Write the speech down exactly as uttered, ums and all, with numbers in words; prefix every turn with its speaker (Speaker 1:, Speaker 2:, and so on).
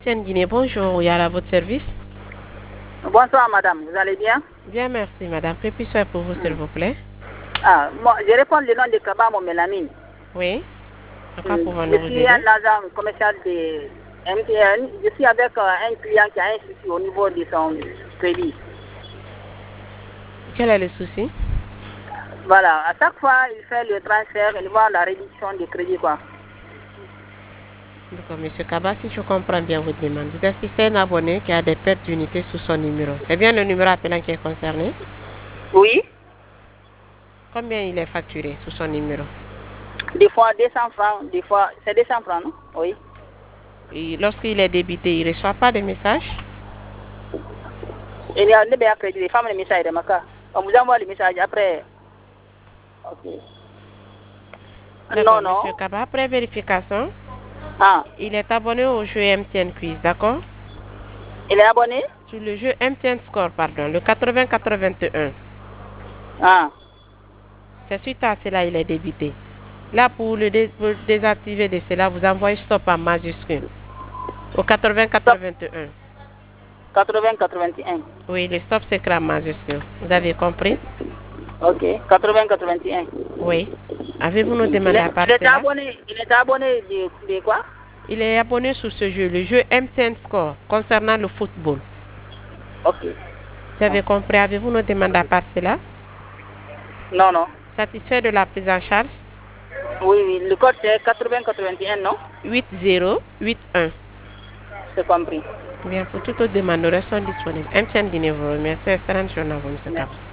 Speaker 1: Tiens Guinée, bonjour, il y a à votre service.
Speaker 2: Bonsoir madame, vous allez bien?
Speaker 1: Bien, merci madame. Que puis-je faire pour vous, s'il vous plaît?
Speaker 2: Ah, moi, je réponds le nom de Kaba Mélamine.
Speaker 1: Oui. À quoi pouvons-nous
Speaker 2: Je
Speaker 1: vous
Speaker 2: suis
Speaker 1: aider?
Speaker 2: un agent commercial de M T N. Je suis avec euh, un client qui a un souci au niveau de son crédit.
Speaker 1: Quel est le souci?
Speaker 2: Voilà, à chaque fois, il fait le transfert, il voit la réduction du crédit, quoi.
Speaker 1: D'accord, monsieur Kaba, si je comprends bien votre demande, vous assistez un abonné qui a des pertes d'unités sous son numéro. C'est bien le numéro appelant qui est concerné?
Speaker 2: Oui,
Speaker 1: Combien il est facturé sous son numéro?
Speaker 2: des fois deux cents francs, des fois, c'est deux cents francs, non? Oui.
Speaker 1: Et lorsqu'il est débité, il ne reçoit pas de message?
Speaker 2: Il y a des crédits, les femmes, les messages de Maka. On vous envoie les messages après. Ok.
Speaker 1: D'accord,
Speaker 2: Non, non.
Speaker 1: monsieur Kaba, après vérification,
Speaker 2: Ah,
Speaker 1: il est abonné au jeu M T N Quiz, d'accord?
Speaker 2: il est abonné?
Speaker 1: Sur le jeu M T N Score, pardon, le quatre-vingts quatre-vingt-un.
Speaker 2: Ah,
Speaker 1: C'est suite à cela il est débité. Là, pour le dé- pour désactiver de cela, vous envoyez stop en majuscule au quatre-vingts
Speaker 2: stop,
Speaker 1: quatre-vingt-un.
Speaker 2: quatre-vingts quatre-vingt-un.
Speaker 1: Oui, le stop s'écrit en majuscule. Vous avez compris?
Speaker 2: Ok, quatre-vingts quatre-vingt-un.
Speaker 1: Oui. Avez-vous nous
Speaker 2: Il
Speaker 1: demandé à
Speaker 2: est,
Speaker 1: part
Speaker 2: il est
Speaker 1: cela?
Speaker 2: abonné, il est abonné de, de quoi?
Speaker 1: Il est abonné sur ce jeu, le jeu M T N Score, concernant le football.
Speaker 2: Ok.
Speaker 1: Vous avez compris? Avez-vous nous demandé à part cela?
Speaker 2: Non, non.
Speaker 1: Satisfait de la prise en charge?
Speaker 2: Oui, oui, le code c'est quatre-vingts quatre-vingt-un, non?
Speaker 1: huit zéro huit un.
Speaker 2: C'est compris.
Speaker 1: Bien, pour toute autre demande, nous restons disponibles. M T N Guinée vous remercie. Excellente journée à vous, M. Kaba.
Speaker 2: Merci.